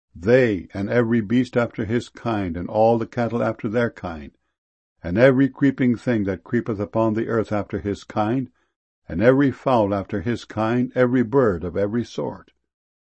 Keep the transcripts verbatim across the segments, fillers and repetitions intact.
they, and every beast after his kind, and all the cattle after their kind, and every creeping thing that creepeth upon the earth after his kind, and every fowl after his kind, every bird of every sort.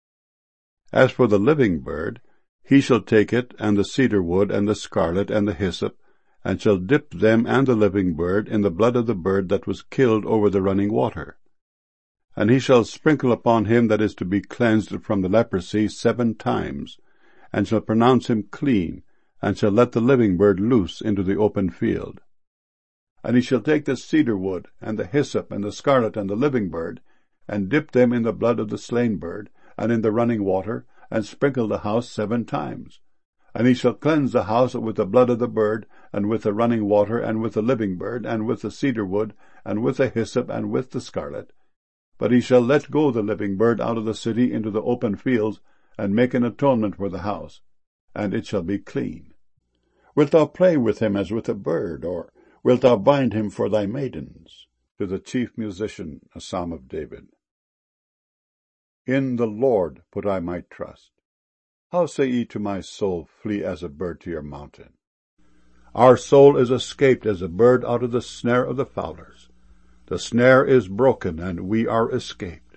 As for the living bird, he shall take it, and the cedar wood, and the scarlet, and the hyssop, and shall dip them and the living bird in the blood of the bird that was killed over the running water. And he shall sprinkle upon him that is to be cleansed from the leprosy seven times, and shall pronounce him clean, and shall let the living bird loose into the open field. And he shall take the cedar wood, and the hyssop, and the scarlet, and the living bird, and dip them in the blood of the slain bird, and in the running water, and sprinkle the house seven times. And he shall cleanse the house with the blood of the bird, and with the running water, and with the living bird, and with the cedar wood, and with the hyssop, and with the scarlet. But he shall let go the living bird out of the city into the open fields, and make an atonement for the house, and it shall be clean. Wilt thou play with him as with a bird, or wilt thou bind him for thy maidens? To the chief musician, a psalm of David. In the Lord put I my trust. How say ye to my soul, flee as a bird to your mountain? Our soul is escaped as a bird out of the snare of the fowlers. The snare is broken, and we are escaped.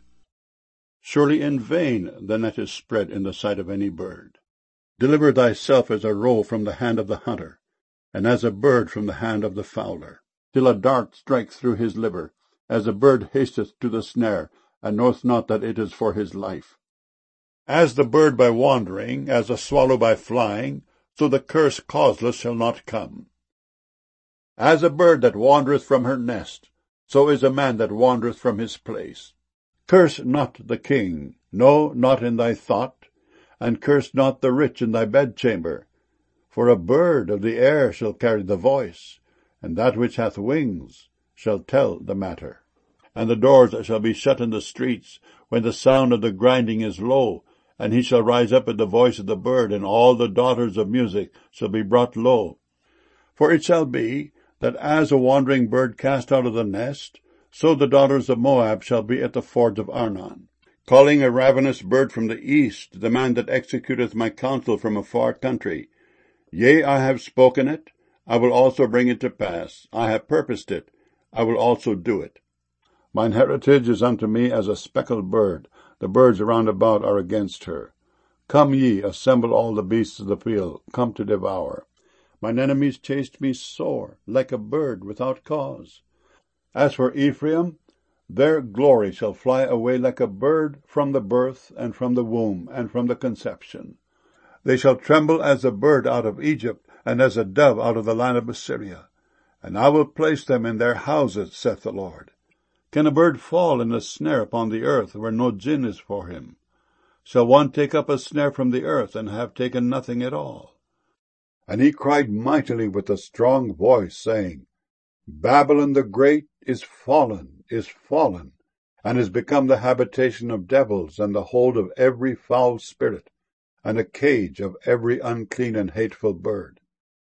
Surely in vain the net is spread in the sight of any bird. Deliver thyself as a roe from the hand of the hunter, and as a bird from the hand of the fowler, till a dart strike through his liver, as a bird hasteth to the snare, and knoweth not that it is for his life. As the bird by wandering, as the swallow by flying, so the curse causeless shall not come. As a bird that wandereth from her nest, so is a man that wandereth from his place. Curse not the king, no, not in thy thought, and curse not the rich in thy bedchamber. For a bird of the air shall carry the voice, and that which hath wings shall tell the matter. And the doors shall be shut in the streets, when the sound of the grinding is low, and he shall rise up at the voice of the bird, and all the daughters of music shall be brought low. For it shall be, that as a wandering bird cast out of the nest, so the daughters of Moab shall be at the fords of Arnon, calling a ravenous bird from the east, the man that executeth my counsel from a far country. Yea, I have spoken it, I will also bring it to pass. I have purposed it, I will also do it. Mine heritage is unto me as a speckled bird, the birds around about are against her. Come ye, assemble all the beasts of the field, come to devour. Mine enemies chased me sore, like a bird without cause. As for Ephraim, their glory shall fly away like a bird from the birth, and from the womb, and from the conception. They shall tremble as a bird out of Egypt, and as a dove out of the land of Assyria. And I will place them in their houses, saith the Lord. Can a bird fall in a snare upon the earth, where no gin is for him? Shall one take up a snare from the earth, and have taken nothing at all? And he cried mightily with a strong voice, saying, Babylon the great is fallen, is fallen, and is become the habitation of devils, and the hold of every foul spirit, and a cage of every unclean and hateful bird.